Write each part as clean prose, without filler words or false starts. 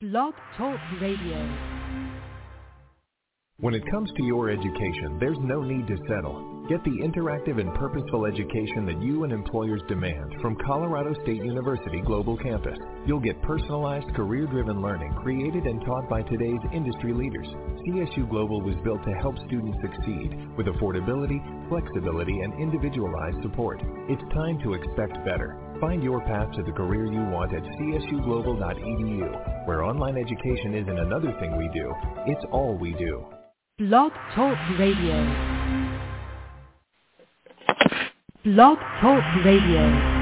Blog Talk Radio. When it comes to your education, there's no need to settle. Get the interactive and purposeful education that you and employers demand from Colorado State University Global Campus. You'll get personalized, career-driven learning created and taught by today's industry leaders. CSU Global was built to help students succeed with affordability, flexibility, and individualized support. It's time to expect better. Find your path to the career you want at csuglobal.edu, where online education isn't another thing we do, it's all we do. Blog Talk Radio. Blog Talk Radio.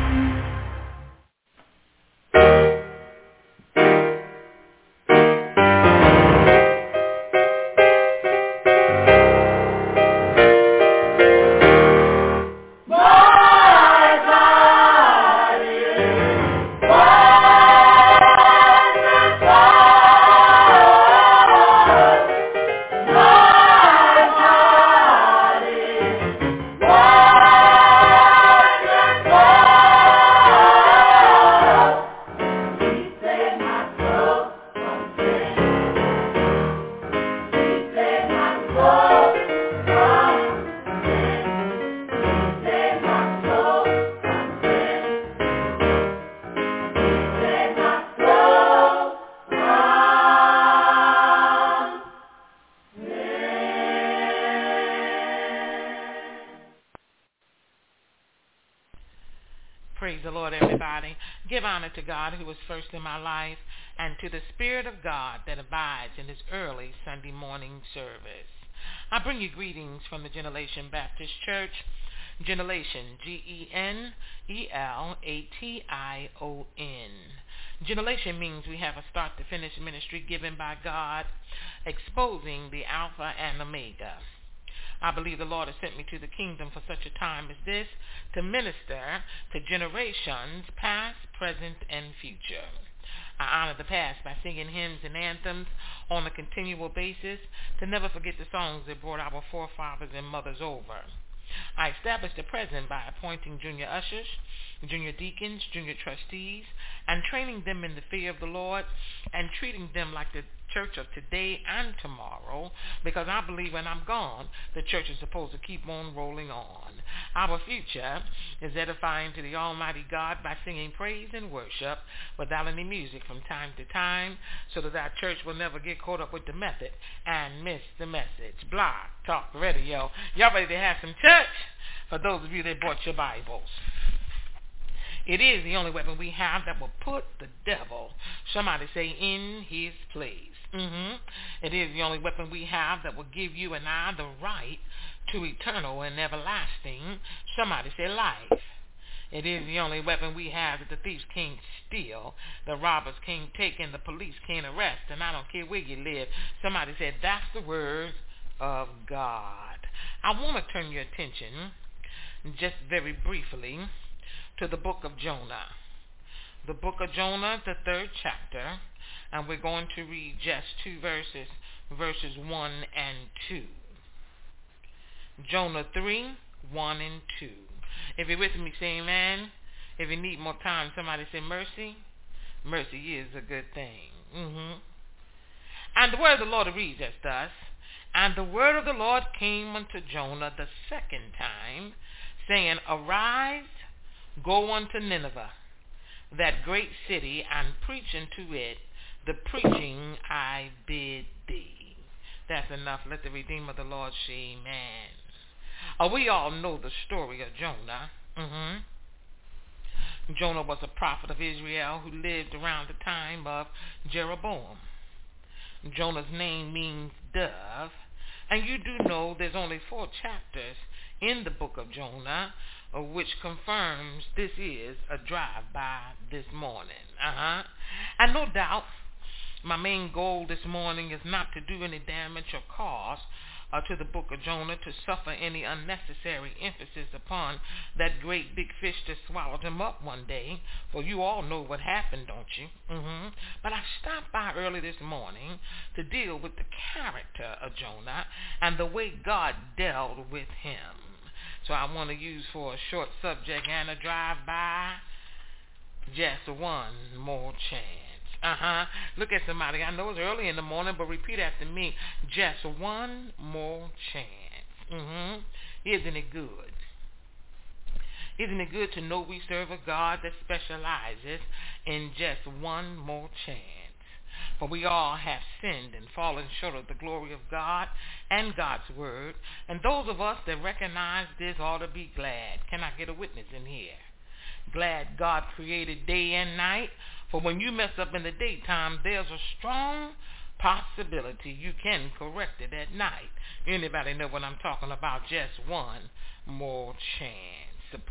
Give honor to God who was first in my life, and to the Spirit of God that abides in this early Sunday morning service. I bring you greetings from the Generation Baptist Church. Generation, Generation. Generation means we have a start-to-finish ministry given by God, exposing the Alpha and Omega. I believe the Lord has sent me to the kingdom for such a time as this to minister to generations past, present, and future. I honor the past by singing hymns and anthems on a continual basis to never forget the songs that brought our forefathers and mothers over. I established the present by appointing junior ushers, junior deacons, junior trustees, and training them in the fear of the Lord and treating them like the church of today and tomorrow, because I believe when I'm gone, the church is supposed to keep on rolling on. Our future is edifying to the Almighty God by singing praise and worship without any music from time to time, so that our church will never get caught up with the method and miss the message. Blog Talk Radio. Y'all ready to have some church? For those of you that bought your Bibles. It is the only weapon we have that will put the devil, somebody say, in his place. It is the only weapon we have that will give you and I the right to eternal and everlasting, somebody say, life. It is the only weapon we have that the thieves can't steal, the robbers can't take, and the police can't arrest, and I don't care where you live. Somebody said, that's the word of God. I want to turn your attention, just very briefly, to the book of Jonah. The book of Jonah, the 3rd chapter, and we're going to read just 2 verses, verses 1 and 2. Jonah 3, 1 and 2. If you're with me, say amen. If you need more time, somebody say mercy. Mercy is a good thing. And the word of the Lord reads as thus. And the word of the Lord came unto Jonah the 2nd time, saying, Arise, go unto Nineveh, that great city, and preach unto it the preaching I bid thee. That's enough. Let the Redeemer of the Lord say amen. We all know the story of Jonah. Jonah was a prophet of Israel who lived around the time of Jeroboam. Jonah's name means dove, and you do know there's only 4 chapters in the book of Jonah, which confirms this is a drive-by this morning. And no doubt, my main goal this morning is not to do any damage or cause to the book of Jonah, to suffer any unnecessary emphasis upon that great big fish that swallowed him up one day, for you all know what happened, don't you? But I stopped by early this morning to deal with the character of Jonah and the way God dealt with him. So I want to use for a short subject and a drive-by, just one more chance. Look at somebody. I know it's early in the morning, but repeat after me. Just one more chance. Isn't it good? Isn't it good to know we serve a God that specializes in just one more chance? For we all have sinned and fallen short of the glory of God and God's word. And those of us that recognize this ought to be glad. Can I get a witness in here? Glad God created day and night. For when you mess up in the daytime, there's a strong possibility you can correct it at night. Anybody know what I'm talking about? Just one more chance.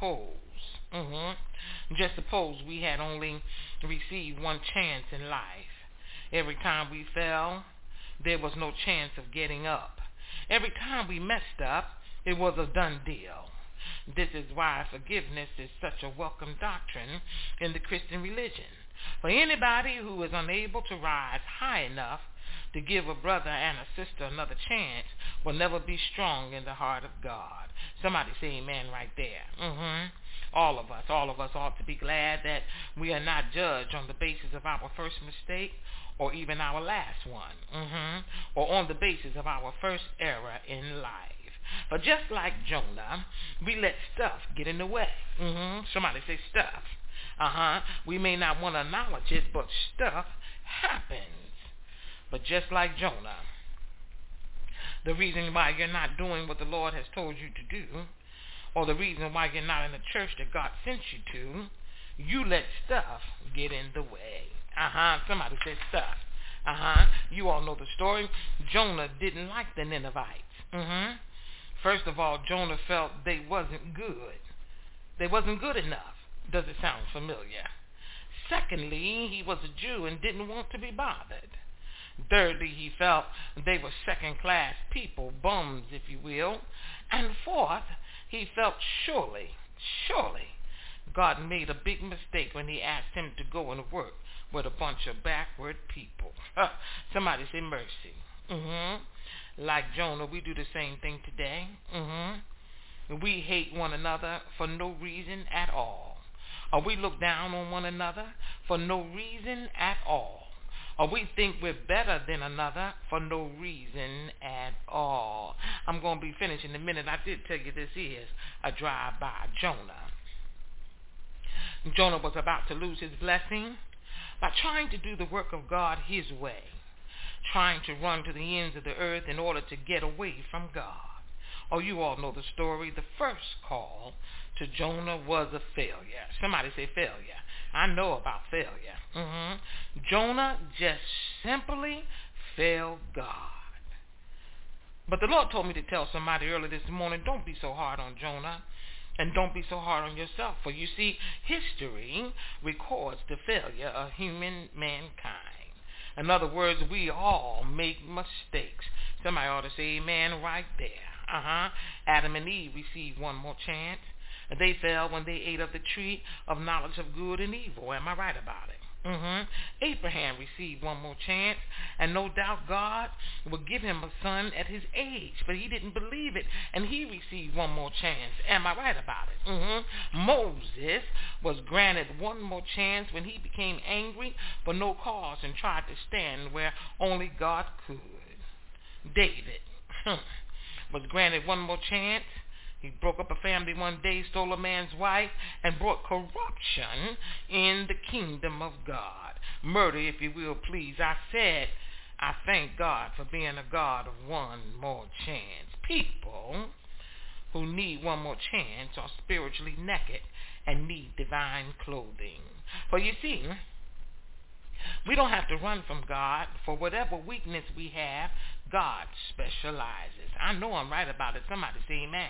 Just suppose we had only received one chance in life. Every time we fell, there was no chance of getting up. Every time we messed up, it was a done deal. This is why forgiveness is such a welcome doctrine in the Christian religion. For anybody who is unable to rise high enough to give a brother and a sister another chance will never be strong in the heart of God. Somebody say amen right there. All of us ought to be glad that we are not judged on the basis of our first mistake or even our last one, or on the basis of our first error in life. But just like Jonah, we let stuff get in the way. Somebody say stuff. We may not want to acknowledge it, but stuff happens. But just like Jonah, the reason why you're not doing what the Lord has told you to do, or the reason why you're not in the church that God sent you to, you let stuff get in the way. Somebody say stuff. You all know the story. Jonah didn't like the Ninevites. First of all, Jonah felt they wasn't good. They wasn't good enough. Does it sound familiar? Secondly, he was a Jew and didn't want to be bothered. Thirdly, he felt they were second-class people, bums, if you will. And fourth, he felt surely, God made a big mistake when he asked him to go and work with a bunch of backward people. Somebody say mercy. Like Jonah, we do the same thing today. We hate one another for no reason at all. Or we look down on one another for no reason at all. Or we think we're better than another for no reason at all. I'm going to be finished in a minute. I did tell you this is a drive-by. Jonah was about to lose his blessing by trying to do the work of God his way, trying to run to the ends of the earth in order to get away from God. Oh, you all know the story. The first call to Jonah was a failure. Somebody say failure. I know about failure. Jonah just simply failed God. But the Lord told me to tell somebody early this morning, don't be so hard on Jonah. And don't be so hard on yourself. For you see, history records the failure of human mankind. In other words, we all make mistakes. Somebody ought to say amen right there. Adam and Eve received one more chance. They fell when they ate of the tree of knowledge of good and evil. Am I right about it? Abraham received one more chance, and no doubt God would give him a son at his age, but he didn't believe it, and he received one more chance. Am I right about it? Moses was granted one more chance when he became angry for no cause and tried to stand where only God could. David was granted one more chance. He broke up a family one day, stole a man's wife, and brought corruption in the kingdom of God. Murder, if you will, please. I said, I thank God for being a God of one more chance. People who need one more chance are spiritually naked and need divine clothing. For you see, we don't have to run from God. For whatever weakness we have, God specializes. I know I'm right about it. Somebody say amen.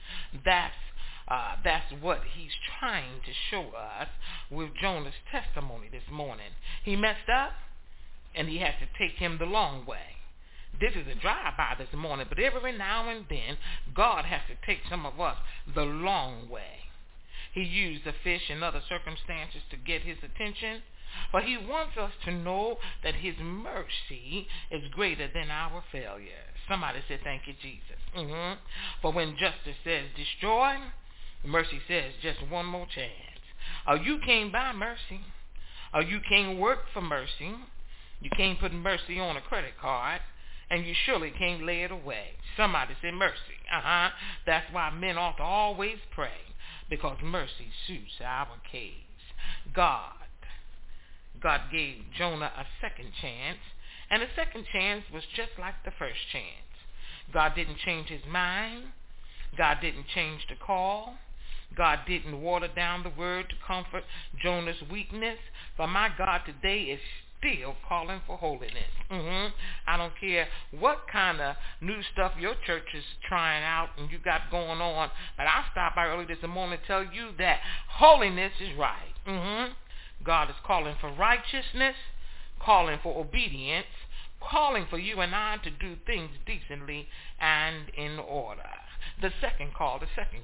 That's what he's trying to show us with Jonah's testimony this morning. He messed up, and he has to take him the long way. This is a drive-by this morning, but every now and then, God has to take some of us the long way. He used the fish and other circumstances to get his attention, but he wants us to know that his mercy is greater than our failure. Somebody said, thank you, Jesus. For when justice says destroy, mercy says just one more chance. You came by mercy. You can't work for mercy. You can't put mercy on a credit card. And you surely can't lay it away. Somebody say mercy. That's why men ought to always pray, because mercy suits our case. God gave Jonah a second chance, and the second chance was just like the first chance. God didn't change his mind. God didn't change the call. God didn't water down the word to comfort Jonah's weakness. But my God today is still calling for holiness. I don't care what kind of new stuff your church is trying out and you got going on, but I stopped by early this morning to tell you that holiness is right. God is calling for righteousness, calling for obedience, calling for you and I to do things decently and in order. The second call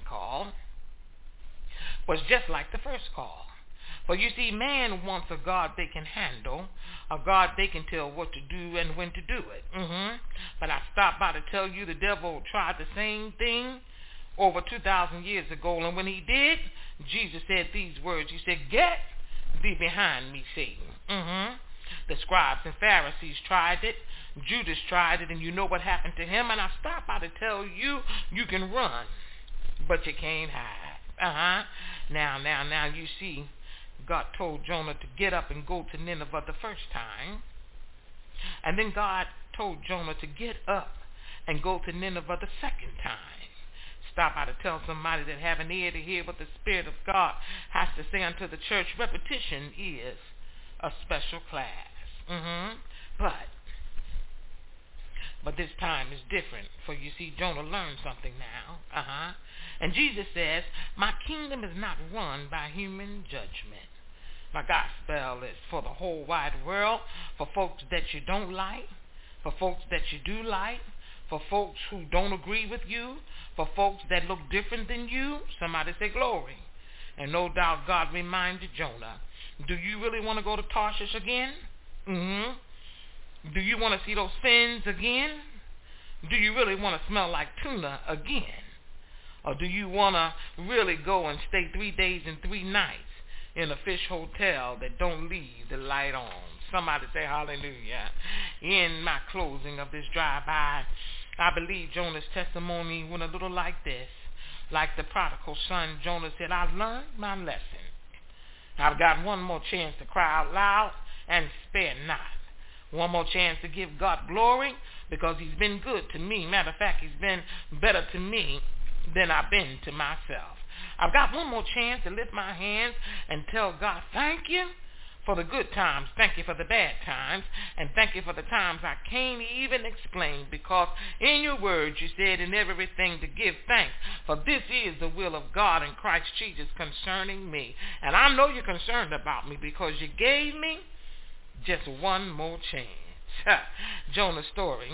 was just like the first call. But you see, man wants a God they can handle, a God they can tell what to do and when to do it. But I stopped by to tell you the devil tried the same thing over 2,000 years ago. And when he did, Jesus said these words. He said, "Get thee behind me, Satan." The scribes and Pharisees tried it. Judas tried it, and you know what happened to him. And I stopped by to tell you, you can run, but you can't hide. Now, you see, God told Jonah to get up and go to Nineveh the first time. And then God told Jonah to get up and go to Nineveh the second time. Stop by to tell somebody that have an ear to hear what the Spirit of God has to say unto the church. Repetition is a special class. But this time is different. For you see, Jonah learned something now. And Jesus says, my kingdom is not run by human judgment. My gospel is for the whole wide world, for folks that you don't like, for folks that you do like, for folks who don't agree with you, for folks that look different than you. Somebody say glory. And no doubt God reminded Jonah, do you really want to go to Tarshish again? Do you want to see those fins again? Do you really want to smell like tuna again? Or do you want to really go and stay 3 days and 3 nights in a fish hotel that don't leave the light on? Somebody say hallelujah. In my closing of this drive-by, I believe Jonah's testimony went a little like this. Like the prodigal son, Jonah said, I've learned my lesson. I've got one more chance to cry out loud and spare not. One more chance to give God glory because he's been good to me. Matter of fact, he's been better to me than I've been to myself. I've got one more chance to lift my hands and tell God, thank you for the good times, thank you for the bad times, and thank you for the times I can't even explain, because in your words you said in everything to give thanks, for this is the will of God in Christ Jesus concerning me. And I know you're concerned about me because you gave me just one more chance. Jonah's story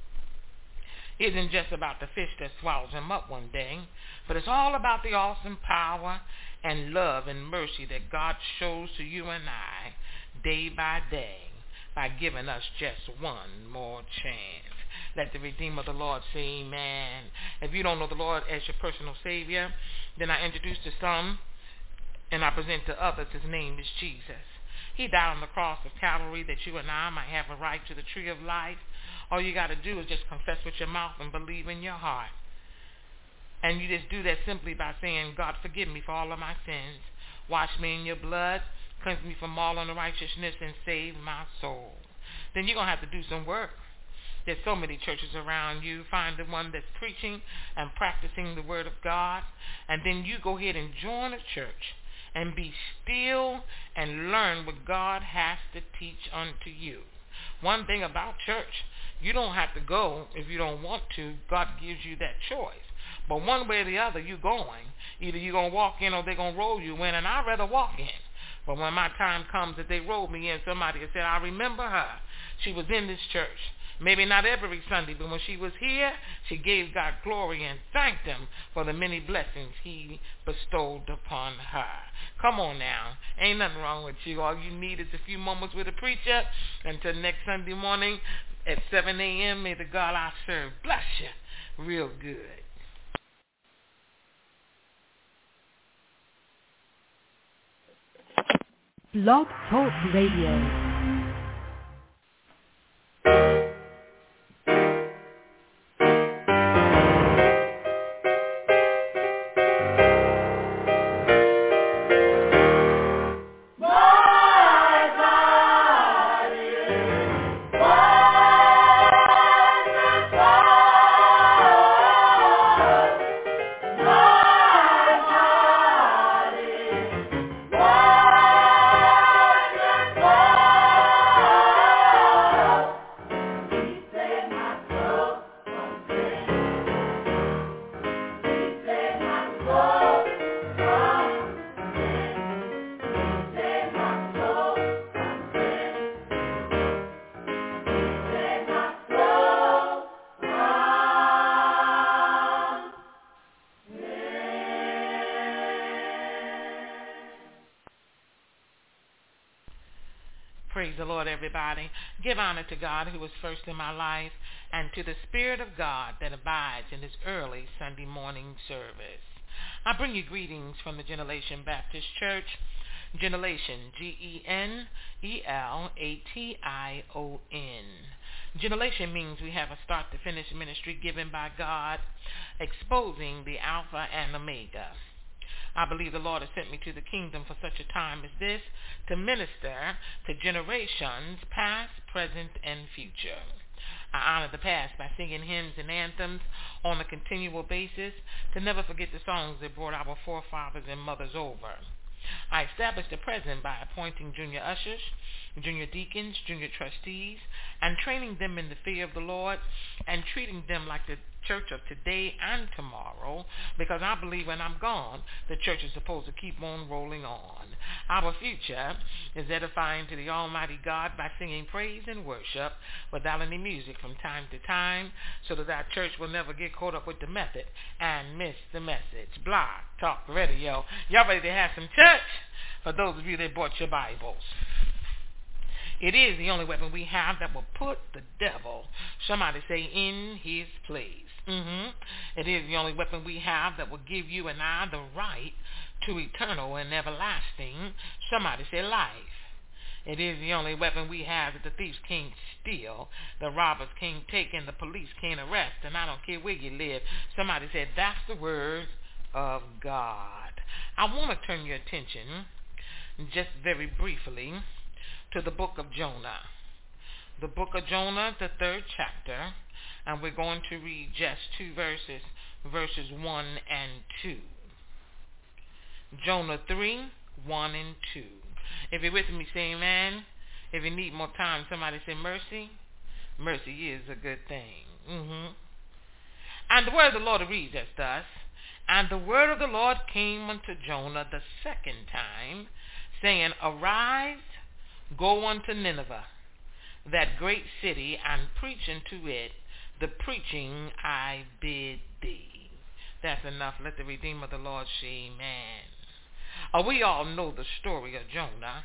isn't just about the fish that swallows him up one day, but it's all about the awesome power and love and mercy that God shows to you and I day by day by giving us just one more chance. Let the Redeemer of the Lord say amen. If you don't know the Lord as your personal Savior, then I introduce to some and I present to others his name is Jesus. He died on the cross of Calvary that you and I might have a right to the tree of life. All you got to do is just confess with your mouth and believe in your heart. And you just do that simply by saying, God, forgive me for all of my sins. Wash me in your blood. Cleanse me from all unrighteousness and save my soul. Then you're going to have to do some work. There's so many churches around you. Find the one that's preaching and practicing the word of God. And then you go ahead and join a church and be still and learn what God has to teach unto you. One thing about church, you don't have to go if you don't want to. God gives you that choice. But one way or the other, you're going. Either you're going to walk in or they're going to roll you in, and I'd rather walk in. But when my time comes that they roll me in, somebody has said, I remember her. She was in this church. Maybe not every Sunday, but when she was here, she gave God glory and thanked him for the many blessings he bestowed upon her. Come on now. Ain't nothing wrong with you. All you need is a few moments with a preacher. Until next Sunday morning at 7 a.m., may the God I serve bless you real good. Blog Talk Radio. Praise the Lord, everybody. Give honor to God who was first in my life and to the Spirit of God that abides in this early Sunday morning service. I bring you greetings from the Generation Baptist Church. Generation, Generation. Generation means we have a start-to-finish ministry given by God, exposing the Alpha and Omega. I believe the Lord has sent me to the kingdom for such a time as this to minister to generations past, present, and future. I honor the past by singing hymns and anthems on a continual basis to never forget the songs that brought our forefathers and mothers over. I established the present by appointing junior ushers, junior deacons, junior trustees, and training them in the fear of the Lord and treating them like the church of today and tomorrow, because I believe when I'm gone, the church is supposed to keep on rolling on. Our future is edifying to the Almighty God by singing praise and worship without any music from time to time, so that our church will never get caught up with the method and miss the message. Blog Talk Radio. Y'all ready to have some church? For those of you that bought your Bibles. It is the only weapon we have that will put the devil, somebody say, in his place. It is the only weapon we have that will give you and I the right to eternal and everlasting, somebody say, life. It is the only weapon we have that the thieves can't steal, the robbers can't take, and the police can't arrest, and I don't care where you live. Somebody said, that's the word of God. I want to turn your attention, just very briefly, to the book of Jonah. The book of Jonah, the 3rd chapter, and we're going to read just 2 verses, verses 1 and 2. Jonah 3, 1 and 2. If you're with me, say amen. If you need more time, somebody say mercy. Mercy is a good thing. And the word of the Lord reads as thus. And the word of the Lord came unto Jonah the 2nd time, saying, Arise, go unto Nineveh, that great city, and preach unto it the preaching I bid thee. That's enough. Let the Redeemer of the Lord say amen. We all know the story of Jonah.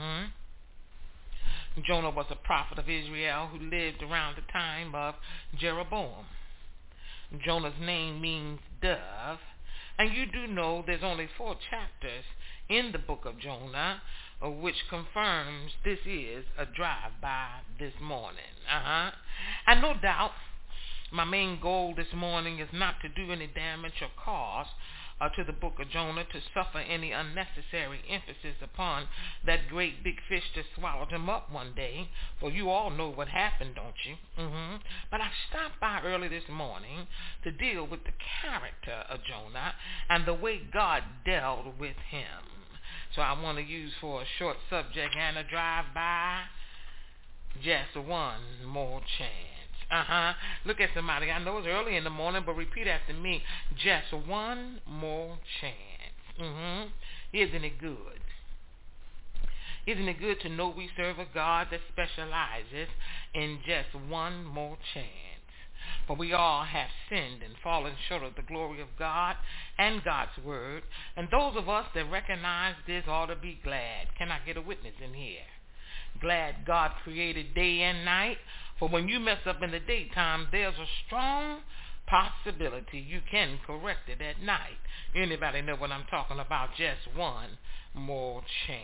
Jonah was a prophet of Israel who lived around the time of Jeroboam. Jonah's name means dove, and you do know there's only 4 chapters in the book of Jonah, which confirms this is a drive-by this morning. And no doubt, my main goal this morning is not to do any damage or cause to the book of Jonah, to suffer any unnecessary emphasis upon that great big fish that swallowed him up one day, for you all know what happened, don't you? But I stopped by early this morning to deal with the character of Jonah and the way God dealt with him. So I want to use for a short subject and a drive-by, just one more chance. Look at somebody. I know it's early in the morning, but repeat after me. Just one more chance. Isn't it good? Isn't it good to know we serve a God that specializes in just one more chance? For we all have sinned and fallen short of the glory of God and God's word. And those of us that recognize this ought to be glad. Can I get a witness in here? Glad God created day and night. For when you mess up in the daytime, there's a strong possibility you can correct it at night. Anybody know what I'm talking about? Just one more chance.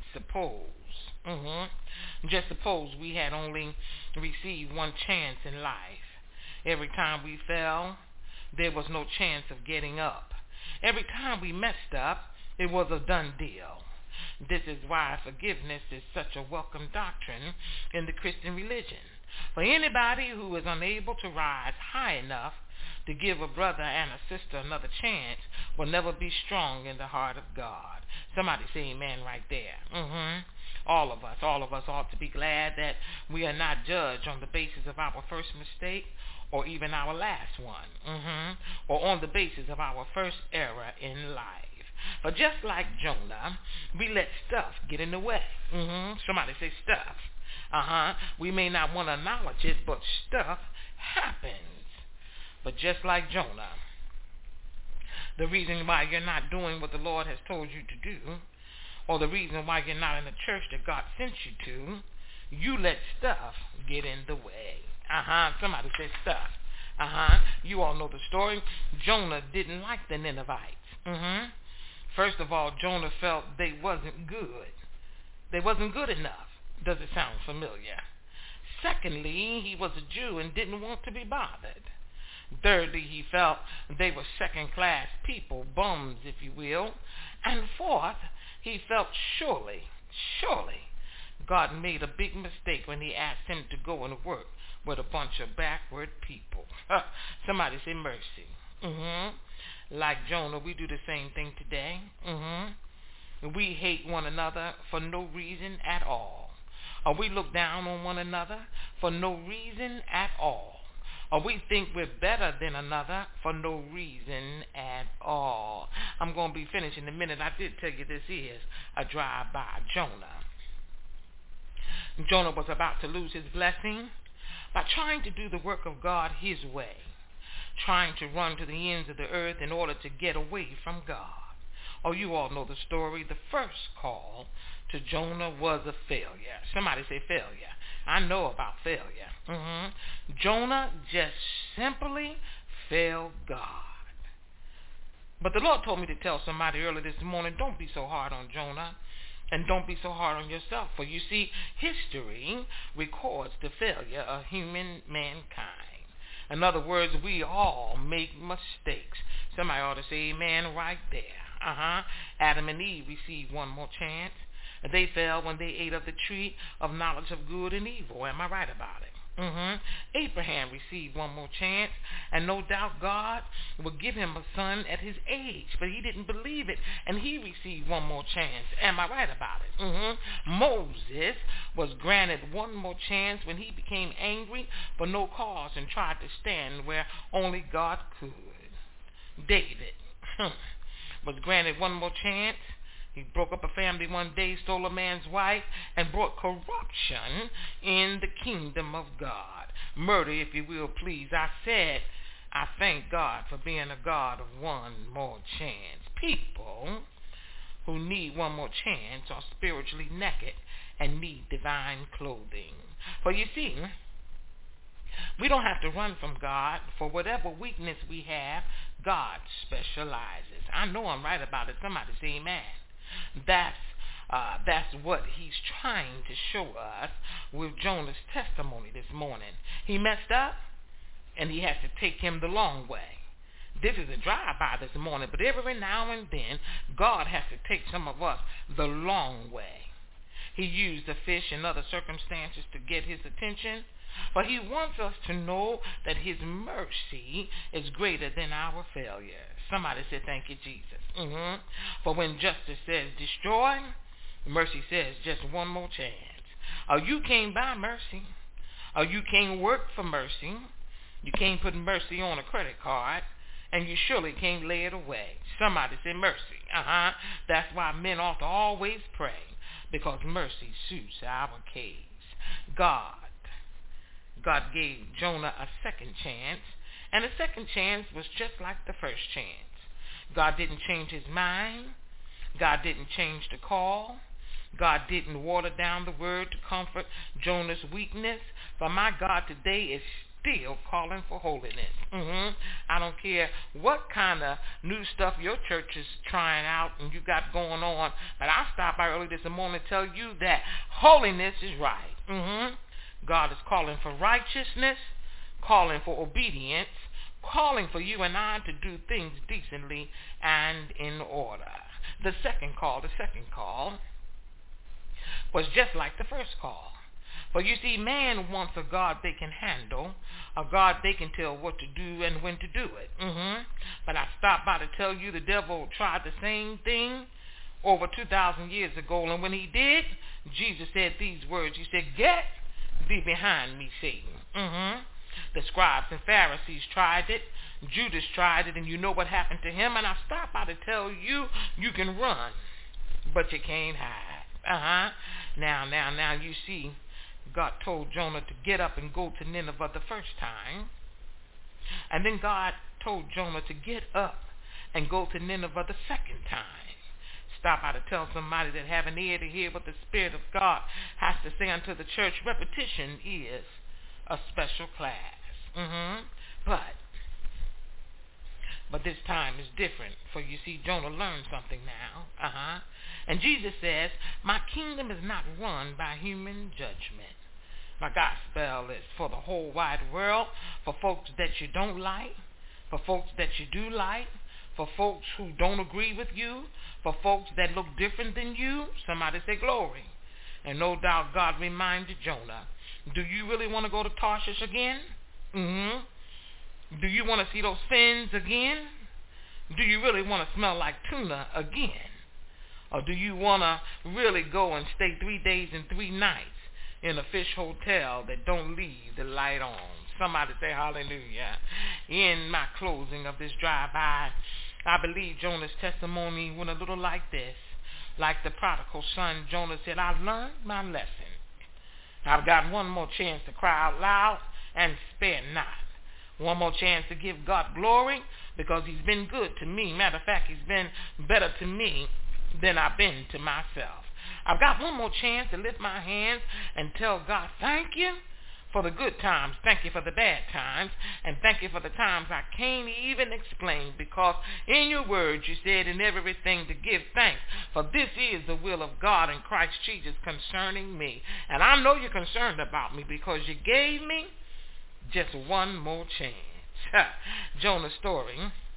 Just suppose we had only received one chance in life. Every time we fell, there was no chance of getting up. Every time we messed up, it was a done deal. This is why forgiveness is such a welcome doctrine in the Christian religion. For anybody who is unable to rise high enough to give a brother and a sister another chance will never be strong in the heart of God. Somebody say amen right there. All of us ought to be glad that we are not judged on the basis of our first mistake or even our last one, or on the basis of our first error in life. But just like Jonah, we let stuff get in the way. Somebody say stuff. We may not want to acknowledge it, but stuff happens. But just like Jonah, the reason why you're not doing what the Lord has told you to do, or the reason why you're not in the church that God sent you to, you let stuff get in the way. Somebody say stuff. You all know the story. Jonah didn't like the Ninevites. First of all, Jonah felt they wasn't good. They wasn't good enough. Does it sound familiar? Secondly, he was a Jew and didn't want to be bothered. Thirdly, he felt they were second-class people, bums, if you will. And fourth, he felt surely, God made a big mistake when he asked him to go and work with a bunch of backward people. Somebody say mercy. Like Jonah, we do the same thing today. We hate one another for no reason at all. Or we look down on one another for no reason at all. Or we think we're better than another for no reason at all. I'm going to be finished in a minute. I did tell you this is a drive-by Jonah. Jonah was about to lose his blessing by trying to do the work of God his way, trying to run to the ends of the earth in order to get away from God. Oh, you all know the story. The first call to Jonah was a failure. Somebody say failure. I know about failure. Jonah just simply failed God. But the Lord told me to tell somebody earlier this morning, don't be so hard on Jonah. And don't be so hard on yourself. For you see, history records the failure of human mankind. In other words, we all make mistakes. Somebody ought to say amen right there. Adam and Eve received one more chance. They fell when they ate of the tree of knowledge of good and evil. Am I right about it? Abraham received one more chance, and no doubt God would give him a son at his age, but he didn't believe it, and he received one more chance. Am I right about it? Moses was granted one more chance when he became angry for no cause and tried to stand where only God could. David was granted one more chance. He broke up a family one day, stole a man's wife, and brought corruption in the kingdom of God. Murder, if you will, please. I said, I thank God for being a God of one more chance. People who need one more chance are spiritually naked and need divine clothing. For you see, we don't have to run from God. For whatever weakness we have, God specializes. I know I'm right about it. Somebody say amen. That's what he's trying to show us with Jonah's testimony this morning. He messed up, and he has to take him the long way. This is a drive-by this morning, but every now and then, God has to take some of us the long way. He used the fish and other circumstances to get his attention, but he wants us to know that his mercy is greater than our failure. Somebody said, thank you, Jesus. For when justice says destroy, mercy says just one more chance. You can't buy mercy. You can't work for mercy. You can't put mercy on a credit card. And you surely can't lay it away. Somebody say mercy. That's why men ought to always pray, because mercy suits our case. God gave Jonah a second chance, and the second chance was just like the first chance. God didn't change his mind. God didn't change the call. God didn't water down the word to comfort Jonah's weakness. For my God today is still calling for holiness. I don't care what kind of new stuff your church is trying out and you got going on, but I stopped by early this morning to tell you that holiness is right. God is calling for righteousness, calling for obedience, calling for you and I to do things decently and in order. The second call was just like the first call. For you see, man wants a God they can handle, a God they can tell what to do and when to do it. But I stopped by to tell you the devil tried the same thing over 2,000 years ago, and when he did, Jesus said these words. He said, "Get thee behind me, Satan." The scribes and Pharisees tried it. Judas tried it, and you know what happened to him. And I stopped by to tell you, you can run, but you can't hide. Now, you see, God told Jonah to get up and go to Nineveh the first time. And then God told Jonah to get up and go to Nineveh the second time. Stop by to tell somebody that have an ear to hear what the Spirit of God has to say unto the church. Repetition is a special class. But this time is different. For you see, Jonah learned something now. And Jesus says, my kingdom is not run by human judgment. My gospel is for the whole wide world, for folks that you don't like, for folks that you do like, for folks who don't agree with you, for folks that look different than you. Somebody say glory. And no doubt God reminded Jonah, do you really want to go to Tarshish again? Do you want to see those fins again? Do you really want to smell like tuna again? Or do you want to really go and stay 3 days and 3 nights in a fish hotel that don't leave the light on? Somebody say hallelujah. In my closing of this drive-by, I believe Jonah's testimony went a little like this. Like the prodigal son, Jonah said, I've learned my lesson. I've got one more chance to cry out loud and spare not. One more chance to give God glory because he's been good to me. Matter of fact, he's been better to me than I've been to myself. I've got one more chance to lift my hands and tell God, thank you for the good times, thank you for the bad times, and thank you for the times I can't even explain, because in your word you said in everything to give thanks, for this is the will of God in Christ Jesus concerning me. And I know you're concerned about me because you gave me just one more chance. Jonah's story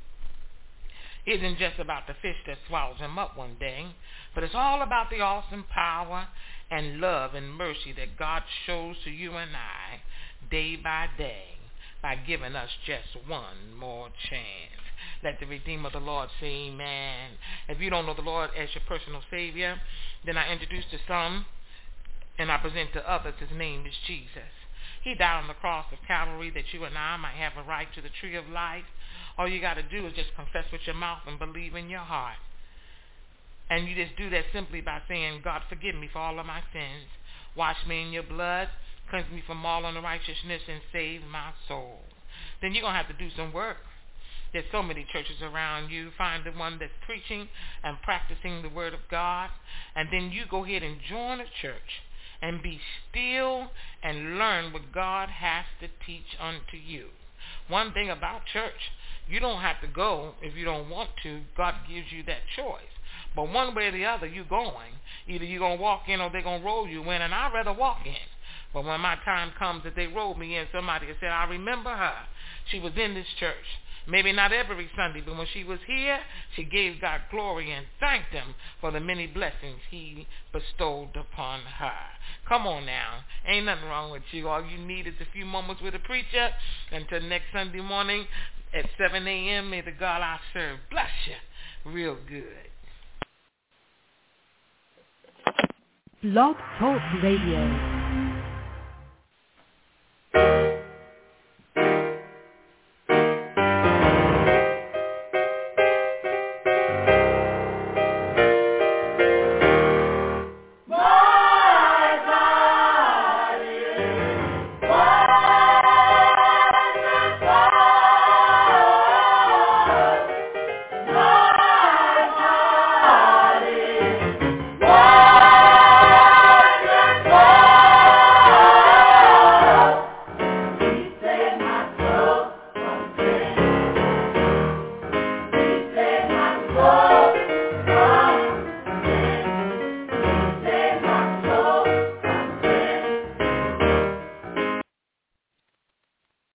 isn't just about the fish that swallows him up one day, but it's all about the awesome power and love and mercy that God shows to you and I day by day by giving us just one more chance. Let the Redeemer of the Lord say amen. If you don't know the Lord as your personal Savior, then I introduce to some and I present to others his name is Jesus. He died on the cross of Calvary that you and I might have a right to the tree of life. All you got to do is just confess with your mouth and believe in your heart. And you just do that simply by saying, God, forgive me for all of my sins. Wash me in your blood. Cleanse me from all unrighteousness and save my soul. Then you're going to have to do some work. There's so many churches around you. Find the one that's preaching and practicing the word of God. And then you go ahead and join a church and be still and learn what God has to teach unto you. One thing about church, you don't have to go if you don't want to. God gives you that choice. But one way or the other, you're going. Either you're going to walk in or they're going to roll you in, and I'd rather walk in. But when my time comes that they roll me in, somebody has said, I remember her. She was in this church. Maybe not every Sunday, but when she was here, she gave God glory and thanked him for the many blessings he bestowed upon her. Come on now. Ain't nothing wrong with you. All you need is a few moments with a preacher. Until next Sunday morning at 7 a.m., may the God I serve bless you real good. Blog Talk Radio.